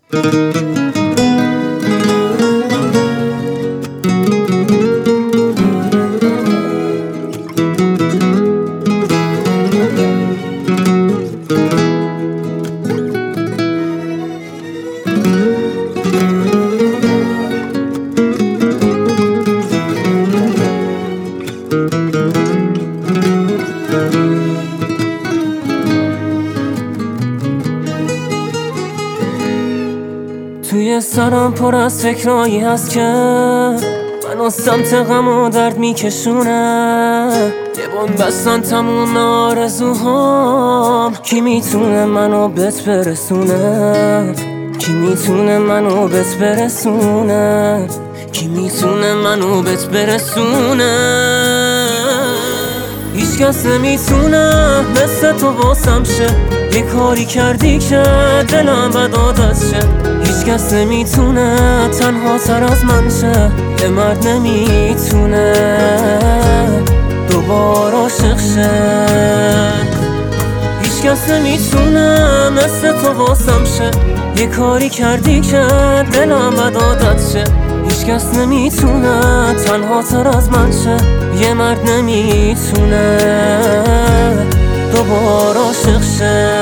توی سرم پر از فکرایی هست که منو سمت غم و درد میکشونه. یه بند بستن تموم آرزوهام. کی میتونه منو بهت برسونه؟ کی میتونه منو بهت برسونه؟ کی میتونه منو بهت برسونه؟ هیچ کس نمیتونه مثل تو واسم شه. یه کاری کردی که دلم بد عادت شه. هیچ کس نمیتونه تنها تر از من شه. یه مرد نمیتونه دوباره عاشق شه. هیچ کس نمیتونه مثل تو واسم شه. یه کاری کردی که دلم بد عادت شه. هیچ کس نمیتونه تنها تر از من شه. یه مرد نمیتونه دوباره عاشق شه.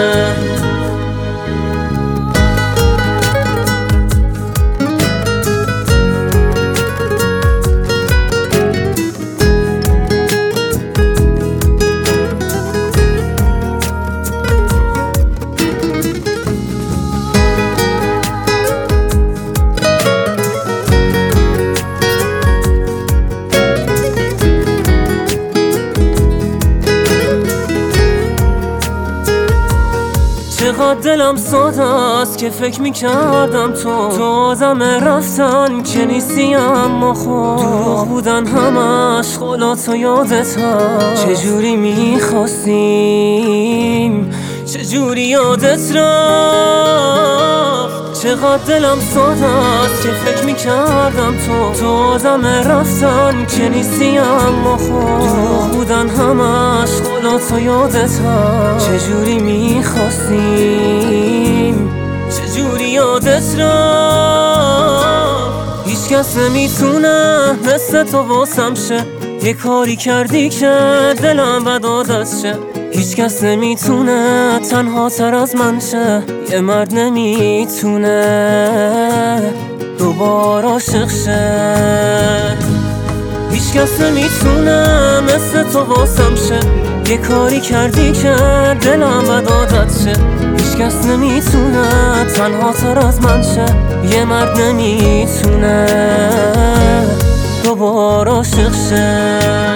چقدر دلم ساده است که فکر میکردم تو آدم رفتن که نیستی. اما خود دروغ بودن همش خلات و یادت هست. چجوری میخواستیم چجوری یادت رفت. چقدر دلم ساده است که فکر میکردم تو آدم رفتن که نیستی. اما خود دروغ بودن همش خلات و یادت هست. چجوری میخواستیم چجوری یادت رفت. هیچ کس نمیتونه مثل تو واسم شه. یه کاری کردی که دلم بد عادت شه. هیچ کس نمیتونه تنها تر از من شه. یه مرد نمیتونه دوباره عاشق شه. هیچ کس نمیتونه مثل تو واسم شه. یه کاری کردی که دلم بد عادت شه. هیچ کس نمیتونه تنها تر از من شه. یه مرد نمیتونه دوباره عاشق شه.